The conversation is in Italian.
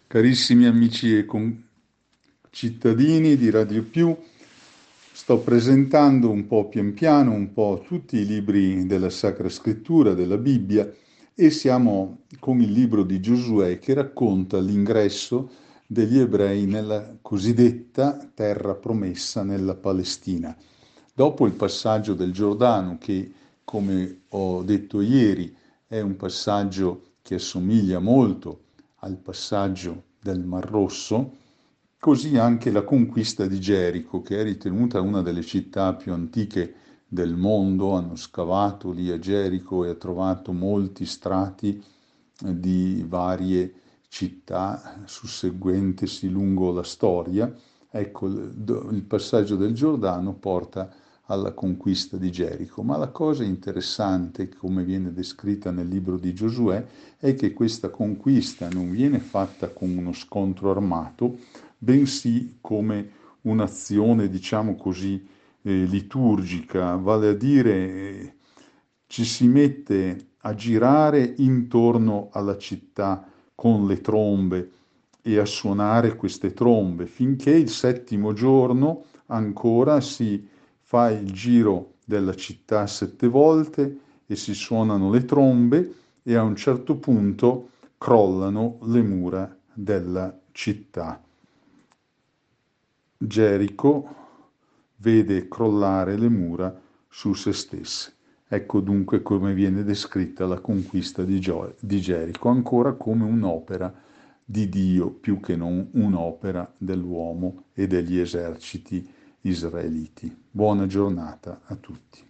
Carissimi amici e cittadini di Radio Più, sto presentando un po' pian piano un po' tutti i libri della Sacra Scrittura, della Bibbia, e siamo con il libro di Giosuè che racconta l'ingresso degli ebrei nella cosiddetta terra promessa nella Palestina. Dopo il passaggio del Giordano, che come ho detto ieri è un passaggio che assomiglia molto al passaggio del Mar Rosso, così anche la conquista di Gerico, che è ritenuta una delle città più antiche del mondo. Hanno scavato lì a Gerico e ha trovato molti strati di varie città susseguentesi lungo la storia. Ecco, il passaggio del Giordano porta alla conquista di Gerico. Ma la cosa interessante, come viene descritta nel libro di Giosuè, è che questa conquista non viene fatta con uno scontro armato, bensì come un'azione, diciamo così, liturgica, vale a dire ci si mette a girare intorno alla città con le trombe e a suonare queste trombe finché il settimo giorno ancora si fa il giro della città 7 volte e si suonano le trombe e a un certo punto crollano le mura della città. Gerico vede crollare le mura su se stesse. Ecco dunque come viene descritta la conquista di Gerico, ancora come un'opera di Dio più che non un'opera dell'uomo e degli eserciti israeliti. Buona giornata a tutti.